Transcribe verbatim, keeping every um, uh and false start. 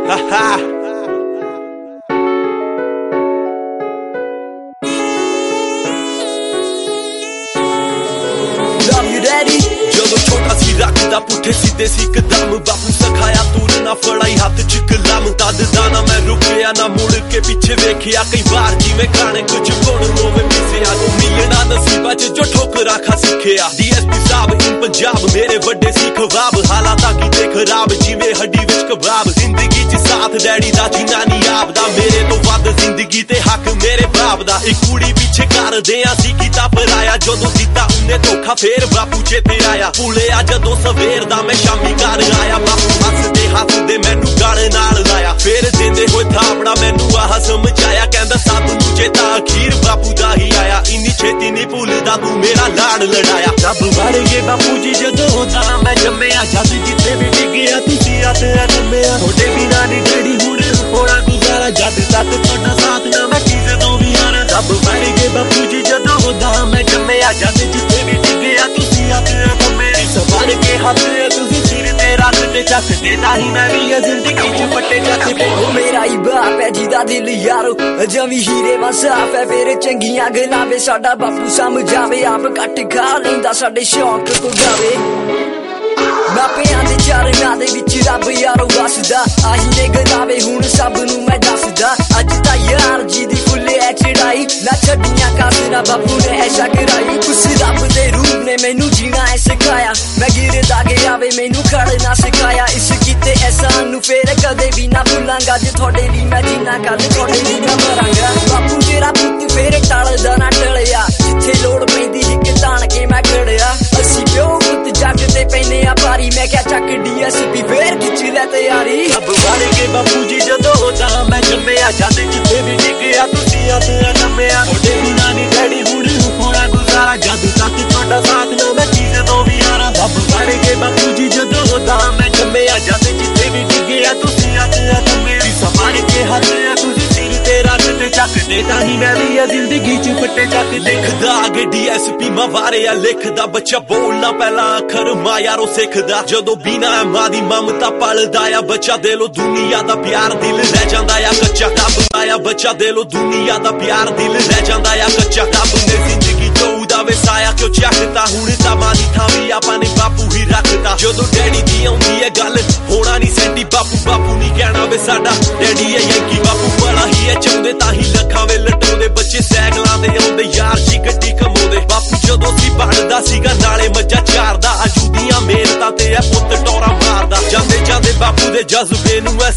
ਜਦੋਂ ਛੋਟਾ ਸੀ ਰੱਖਦਾ ਪੁੱਠੇ ਸਿੱਧੇ ਸੀ ਕਦਮ ਬਾਪੂ ਸਿਖਾਇਆ ਤੁਰਨਾ ਫੜਾਈ ਹੱਥ ਚ ਕਲਮ ਤਦ ਦਾ ਨਾ ਮੈਂ ਰੁਕਿਆ ਨਾ ਮੁੜ ਕੇ ਪਿੱਛੇ ਵੇਖਿਆ ਕਈ ਵਾਰ ਜਿਵੇਂ ਗਾਣੇ ਕੁਝ ਗੁਣ ਰੋਵੇ ਮਿਸਿਆ ਤੂੰ ਮਿਲਣਾ ਨਸੀਬਾਂ ਚ ਜੋ ਠੋਕਰਾਂ ਖਾ ਸਿੱਖਿਆ ਡੀਐਸਪੀ ਸਾਹਿਬ ਇਨ ਪੰਜਾਬ ਮੇਰੇ ਵੱਡੇ ਸੀ ਖਵਾਬ ਹਾਲਾਤਾਂ ਕੀਤੇ ਖਰਾਬ ਜਿਵੇਂ ਹੱਡੀ ਵਿੱਚ ਕਬਾਬ ਜ਼ਿੰਦਗੀ ਚ ਸਾਥ ਡੈਡੀ ਦਾ ਜੀਣਾ ਨਹੀਂ ਆਪਦਾ ਮੇਰੇ ਤੋਂ ਵੱਧ ਜ਼ਿੰਦਗੀ ਤੇ ਹੱਕ ਮੇਰੇ ਬਾਪ ਦਾ ਇੱਕ ਕੁੜੀ ਪਿੱਛੇ ਕਰਦੇ ਆ ਸੀ ਕੀਤਾ ਪਰਾਇਆ ਜਦੋਂ ਦਿੱਤਾ ਉਹਨੇ ਧੋਖਾ ਫੇਰ ਬਾਪੂ ਚੇਤੇ ਆਇਆ ਭੁੱਲਿਆ ਜਦੋਂ ਸਵੇਰ ਦਾ ਮੈਂ ਸ਼ਾਮੀ ਘਰ ਆਇਆ ਬਾਪੂ ਹੱਸਦੇ ਹੱਸਦੇ ਮੈਨੂੰ ਗਾਲ ਨਾਲ ਲਾਇਆ ਫੇਰ ਦਿੰਦੇ ਹੋਏ ਥਾਪੜਾ ਮੈਨੂੰ ਆਹ ਸਮਝਾਇਆ ਕਹਿੰਦਾ ਸਾਨੂੰ ਚੇਤਾ ਅਖੀਰ ਬਾਪੂ ਦਾ ਹੀ ਆਇਆ ਇੰਨੀ ਛੇਤੀ ਨਹੀਂ ਭੁੱਲਦਾ ਤੂੰ ਮੇਰਾ ਲਾੜ ਲੜਾਇਆ ਰੱਬ ਵੜ ਗਏ ਬਾਪੂ ਜੀ ਜਦੋਂ ਦਾ ਮੈਂ ਜੰਮਿਆ ਜਦ ਜਿੱਥੇ ਵੀ ਡਿੱਗਿਆ ਤੁਸੀਂ ਆਤੇ ਜੰਮਿਆ ਤੁਹਾਡੇ ਬਿਨਾਂ ਨਹੀਂ ਡੈਡੀ ਹੁਣ ਹੋਣਾ ਗੁਜ਼ਾਰਾ ਜਦ ਤੱਕ ਤੁਹਾਡਾ ਸਾਥ ਨਾ ਮੈਂ ਕਿਸੇ ਤੋਂ ਵੀ ਆਣਾ ਰੱਬ ਵੜ ਗਏ ਬਾਪੂ ਜੀ ਜਦੋਂ ਦਾ ਮੈਂ ਜੰਮਿਆ ਜਦ ਜਿੱਥੇ ਵੀ ਡਿੱਗਿਆ ਤੁਸੀਂ ਆਤੇ ਜੰਮਿਆ ਸਵਾਰ ਕੇ ਹੱਥ ਤੁਸੀਂ ਸਿਰ ਤੇ ਰੱਖ ਤੇ ਚੱਕਦੇ ਨਹੀਂ ਮੈਂ ਵੀ ਜ਼ਿੰਦਗੀ ਚ ਪੱਟੇ ਚੱਕਦੇ ਉਹ ਮੇਰਾ ਹੀ ਬਾਪ ਹੈ ਜਿਹਦਾ ਦਿਲ ਯਾਰੋ ਜਮੀ ਹੀਰੇ ਮਸਾਫ ਹੈ ਫੇਰ ਚੰਗੀਆਂ ਗੱਲਾਂ ਵੇ ਸਾਡਾ ਬਾਪੂ ਸਮਝਾਵੇ ਆਪ ਕੱਟ ਖਾ ਲੈਂਦਾ ਸਾਡੇ ਸ਼ੌਂਕ ਤੋਂ ਜਾਵੇ ਮਾਪਿਆਂ ਦੇ ਚਰਨਾਂ ਦੇ ਵਿੱਚ ਰੱਬ ਯਾਰੋ ਵਸਦਾ ਆਹੀ ਨੇ ਗਲਾਵੇ ਹੁਣ ਸਭ ਨੂੰ ਮੈਂ ਦੱਸਦਾ ਅੱਜ ਤਾਂ ਯਾਰ ਜੀ ਦੀ ਫੁੱਲੇ ਐ ਚੜਾਈ ਨਾ ਛੱਡੀਆਂ ਕਾਸਨਾ ਬਾਪੂ ਨੇ ਐਸਾ ਕਰਾਈ ਉਸ ਰੱਬ ਦੇ ਰੂਪ ਨੇ ਮੈਨੂੰ ਜੀਣਾ ਐ ਸਿਖਾਇਆ ਮੈਂ ਗਿਰਦਾ ਗਿਆ ਵੇ ਮੈਨੂੰ ਖੜਨਾ ਸਿਖਾਇਆ ਇਸ ਕੀਤੇ ਐਸਾ ਨੂੰ ਫੇਰ ਕਦੇ ਵੀ ਨਾ ਭੁੱਲਾਂਗਾ ਜੇ ਤੁਹਾਡੇ ਲਈ ਮੈਂ ਜੀਣਾ ਕੱਲ ਤੁਹਾਡੇ ਲਈ ਨਾ ਮਰਾਂਗਾ ਬਾਪੂ ਤੇਰਾ ਪੁੱਤ ਫੇਰ ਟਲਦਾ ਨਾ ਟਲਿਆ ਜਿੱਥੇ ਲੋੜ ਪੈਂਦੀ ਇੱਕ ਤਾਣ ਕੇ ਮੈਂ ਖੜਿਆ ਅਸੀਂ ਪਿਓ ਪੁੱਤ ਜੱਗ ਤੇ ਪੈਨੇ ਆ ਪਾਰੀ ਮੈਂ ਕਿਹਾ ਚੱਕ ਡੀਐਸਪੀ ਫੇਰ ਖਿੱਚ ਲੈ ਤਿਆਰੀ ਰੱਬ ਵੜ ਕੇ ਬਾਪੂ ਜੀ ਜਦੋਂ ਦਾ ਮੈਂ ਜੰਮਿਆ ਜਦ ਜਿੱਥੇ ਵੀ ਡਿੱਗਿਆ ਤੁਸੀਂ ਆਤੇ ਜੰਮਿਆ ਤੁਹਾਡੇ ਬਿਨਾਂ ਨਹੀਂ ਡੈਡੀ ਹੁਣ ਹੋਣਾ ਗੁਜ਼ਾਰਾ ਜਦ ਤੱਕ ਤੁਹਾਡਾ ਸਾਥ ਨਾ ਮੈਂ ਕਿਸੇ ਤੋਂ ਵੀ ਆਣਾ ਰੱਬ ਵੜ ਕੇ ਬਾਪੂ ਜੀ ਜਦੋਂ ਦਾ ਮੈਂ ਜੰਮਿਆ ਜਦ ਜਿੱਥੇ ਵੀ ਡਿੱਗਿਆ ਤੁਸੀਂ ਆਤੇ ਜੰਮਿਆ ਸੰਭਾਲ ਕੇ ਹੱਥ ਤੁਸੀਂ ਸਿਰ ਤੇ ਰੱਖ ਤੇ ਚੱਕਦੇ ਤਾਂ ਹੀ ਮੈਂ ਵੀ ਜ਼ਿੰਦਗੀ ਚ ਫੱਟੇ ਚੱਕ ਦੇਖਦਾ ਅੱਗੇ ਡੀਐਸਪੀ ਮਵਾਰਿਆ ਲਿਖਦਾ ਬੱਚਾ ਬੋਲਣਾ ਪਹਿਲਾਂ ਅੱਖਰ ਮਾਂ ਯਾਰੋ ਸਿੱਖਦਾ ਜਦੋਂ ਬਿਨਾਂ ਮਾਂ ਦੀ ਮਮਤਾ ਪਲਦਾ ਆ ਬੱਚਾ ਦਿਲੋਂ ਦੁਨੀਆ ਦਾ ਪਿਆਰ ਦਿਲ ਰਹਿ ਜਾਂਦਾ ਆ ਕੱਚਾ ਰੱਬ ਆਇਆ ਬੱਚਾ ਦਿਲੋਂ ਦੁਨੀਆ ਦਾ ਪਿਆਰ ਦਿਲ ਰਹਿ ਜਾਂਦਾ ਆ ਕੱਚਾ ਰੱਬ ਨੇ ਜ਼ਿੰਦਗੀ ਤੋਂ ਉਹਦਾ ਵਸਾਇਆ ਕਿਉਂ ਚੱਕਦਾ ਹੁਣ ਤਾਂ ਮਾਂ ਦੀ ਥਾਂ ਵੀ ਆਪਾਂ ਨੇ ਬਾਪੂ ਹੀ ਰੱਖਦਾ ਜਦੋਂ ਡੈਡੀ ਦੀ ਆਉਂਦੀ ਹੈ ਗੱਲ ਹੋਣਾ ਨਹੀਂ ਸੈਂਟੀ ਬਾਪੂ ਬਾਪੂ ਨਹੀਂ ਕਹਿਣਾ ਵੇ ਸਾਡਾ ਡੈਡੀ ਹੈ ਯੰਕੀ ਬਾਪੂ ਵਾਲਾ ਹੀ ਹੈ ਚਾਹੁੰਦੇ ਤਾਂ ਹੀ ਲੱਖਾਂ ਵੇ ਲਟਾਉਂਦੇ ਬੱਚੇ ਸਾਈਕਲਾਂ ਤੇ ਆਉਂਦੇ ਯਾਰ ਜੀ ਗੱਡੀ ਕਮਾਉਂਦੇ ਬਾਪੂ ਜਦੋਂ ਸੀ ਬਣਦਾ ਸੀਗਾ ਨਾਲੇ ਮੱਝਾਂ ਚਾਰਦਾ ਅਜੂਦੀਆਂ ਮਿਹਨਤਾਂ ਤੇ ਇਹ ਪੁੱਤ ਟੋਰਾ ਮਾਰਦਾ ਜਾਂਦੇ ਜਾਂਦੇ ਬਾਪੂ ਦੇ ਜਜ਼ਬੇ ਨੂੰ